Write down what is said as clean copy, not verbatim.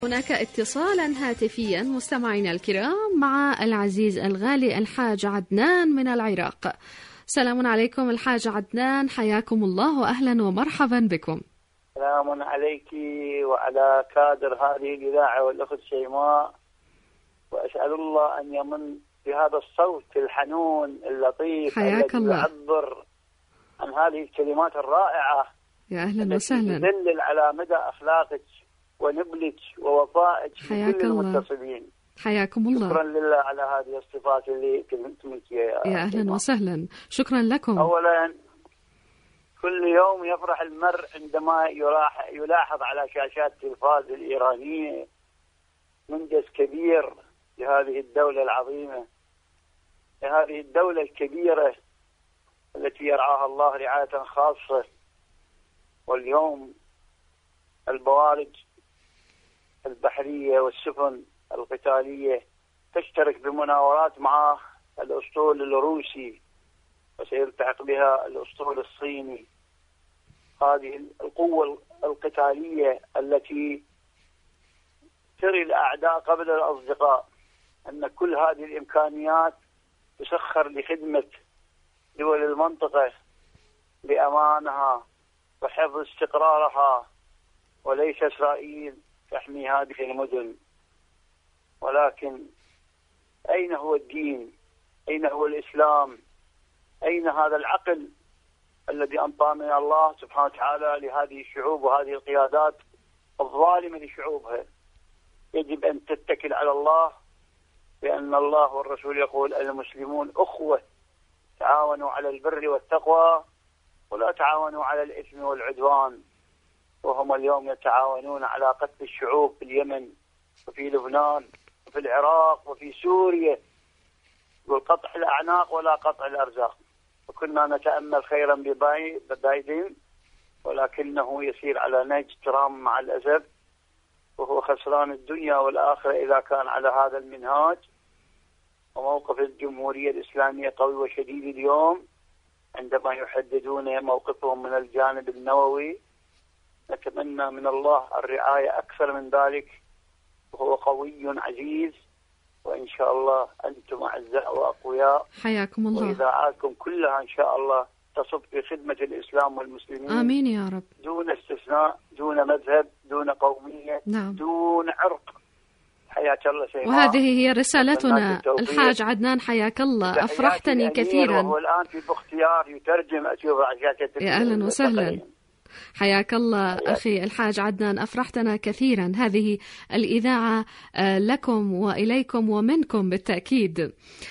هناك اتصالا هاتفيا مستمعينا الكرام مع العزيز الغالي الحاج عدنان من العراق. سلام عليكم الحاج عدنان، حياكم الله وأهلا ومرحبا بكم. سلام عليك وعلى كادر هذه الإذاعة والأخت شيماء، وأسأل الله أن يمن بهذا الصوت الحنون اللطيف حياك الذي الله. يعبر عن هذه الكلمات الرائعة يا أهلا وسهلا. تدلل على مدى أخلاقك ونبلك ووفائك لكل المتصلين. حياكم الله. شكرا لله على هذه الصفات اللي كلمتمك يا أهلا وسهلا، شكرا لكم. أولا، كل يوم يفرح المرء عندما يلاحظ على شاشات التلفاز الإيرانية منجز كبير لهذه الدولة العظيمة، لهذه الدولة الكبيرة التي يرعاها الله رعاية خاصة. واليوم البوارج البحرية والسفن القتالية تشترك بمناورات مع الأسطول الروسي، وسيلتحق بها الأسطول الصيني. هذه القوة القتالية التي تري الأعداء قبل الأصدقاء أن كل هذه الإمكانيات تسخر لخدمة دول المنطقة بأمانها وحفظ استقرارها، وليس إسرائيل تحمي هذه المدن. ولكن أين هو الدين؟ أين هو الإسلام؟ أين هذا العقل الذي أنطانا الله سبحانه وتعالى لهذه الشعوب وهذه القيادات الظالمة لشعوبها؟ يجب أن تتكل على الله، لأن الله والرسول يقول المسلمون أخوة، تعاونوا على البر والتقوى ولا تعاونوا على الإثم والعدوان. وهم اليوم يتعاونون على قتل الشعوب في اليمن وفي لبنان وفي العراق وفي سوريا، والقطع الأعناق ولا قطع الأرزاق. وكنا نتأمل خيرا ببايدن، ولكنه يسير على نهج ترامب مع الأسف، وهو خسران الدنيا والآخرة إذا كان على هذا المنهاج. وموقف الجمهورية الإسلامية قوي وشديد اليوم عندما يحددون موقفهم من الجانب النووي. نتمنى من الله الرعاية أكثر من ذلك، وهو قوي عزيز، وإن شاء الله أنتم أعزاء وأقوياء. حياكم الله. وإذاعاتكم كلها إن شاء الله تصب في خدمة الإسلام والمسلمين. آمين يا رب. دون استثناء، دون مذهب، دون قومية، نعم. دون عرق. حياك الله شيماء. وهذه هي رسالتنا الحاج عدنان، حياك الله. أفرحتني كثيرا. وهو الآن في باختيار يترجم، أشوف عشاء. يا أهلا وسهلا، حياك الله أخي الحاج عدنان، أفرحتنا كثيرا. هذه الإذاعة لكم وإليكم ومنكم بالتأكيد.